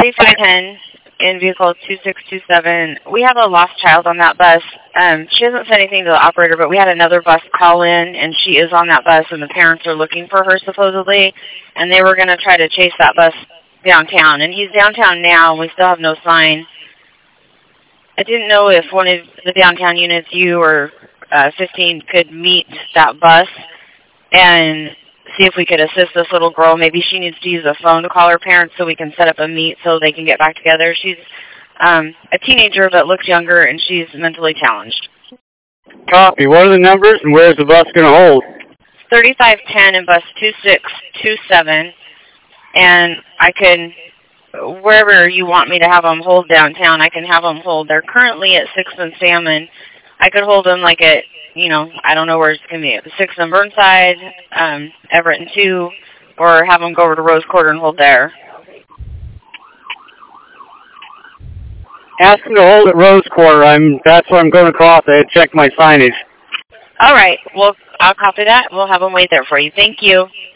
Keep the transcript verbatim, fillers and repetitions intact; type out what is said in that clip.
thirty-five ten in vehicle two six two seven. We have a lost child on that bus. Um, she hasn't said anything to the operator, but we had another bus call in, and she is on that bus, and the parents are looking for her supposedly, and they were going to try to chase that bus downtown. And he's downtown now, and we still have no sign. I didn't know if one of the downtown units, you or uh, fifteen, could meet that bus and see if we could assist this little girl. Maybe she needs to use a phone to call her parents so we can set up a meet so they can get back together. She's um, a teenager but looks younger, and she's mentally challenged. Copy. What are the numbers, and where is the bus going to hold? thirty-five ten in bus two six two seven, and I can, wherever you want me to have them hold downtown, I can have them hold. They're currently at sixth and Salmon. I could hold them like at, you know, I don't know where it's going to be, at sixth and Burnside, um, Everett and two, or have them go over to Rose Quarter and hold there. Ask them to hold at Rose Quarter. I'm, that's where I'm going to cross. I had checked my signage. All right. Well, I'll copy that. We'll have them wait there for you. Thank you.